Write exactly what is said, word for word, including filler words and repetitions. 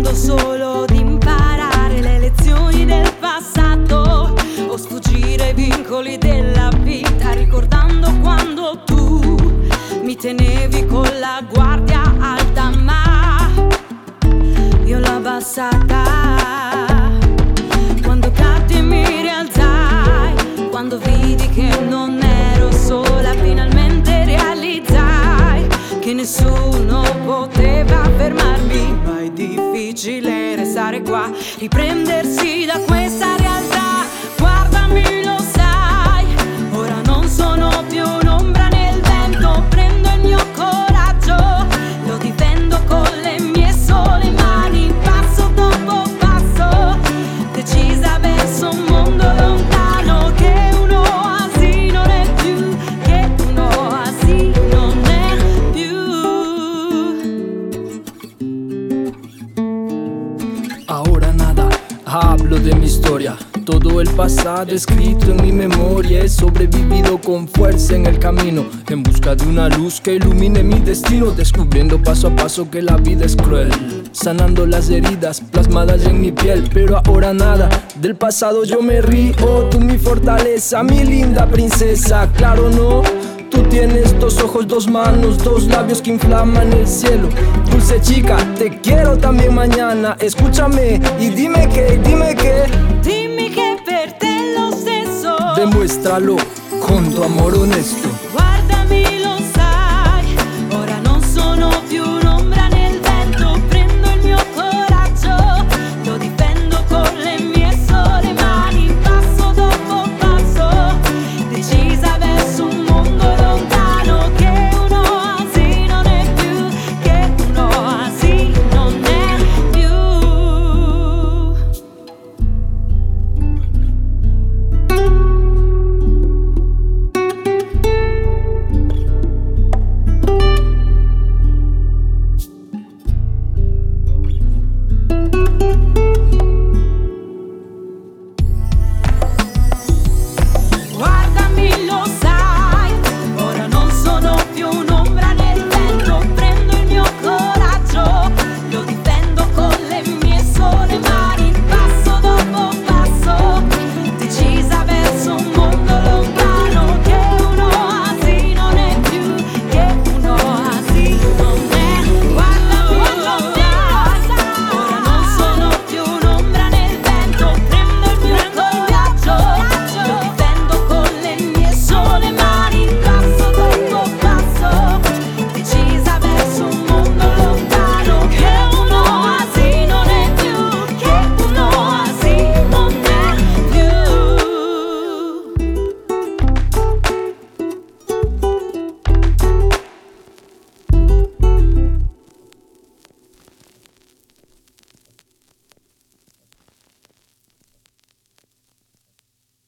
cercando solo di imparare le lezioni del passato o sfuggire ai vincoli della vita, ricordando quando tu mi tenevi con la guardia alta ma io l'ho abbassata. Quando caddi e mi rialzai, quando vidi che non ero sola, finalmente realizzai che nessuno poteva fermarmi. Ma è difficile restare qua, riprendersi da questa realtà. Guardami, lo sai, ora non sono più un'ombra nel vento. Prendo il mio coraggio, lo difendo con le mie sole mani, passo dopo passo, decisa verso un mondo lontano. Che un'oasi non è più, che un'oasi non è più. Ahora nada, hablo de mi historia. Todo el pasado escrito en mi memoria. He sobrevivido con fuerza en el camino, en busca de una luz que ilumine mi destino, descubriendo paso a paso que la vida es cruel, sanando las heridas plasmadas en mi piel. Pero ahora nada, del pasado yo me río. Tú mi fortaleza, mi linda princesa. Claro no, tú tienes dos ojos, dos manos, dos labios que inflaman el cielo. Dulce chica, te quiero también mañana. Escúchame y dime que, dime que Dimmi che per te è lo stesso. demuéstralo con tu amor honesto. Guardami, lo sai.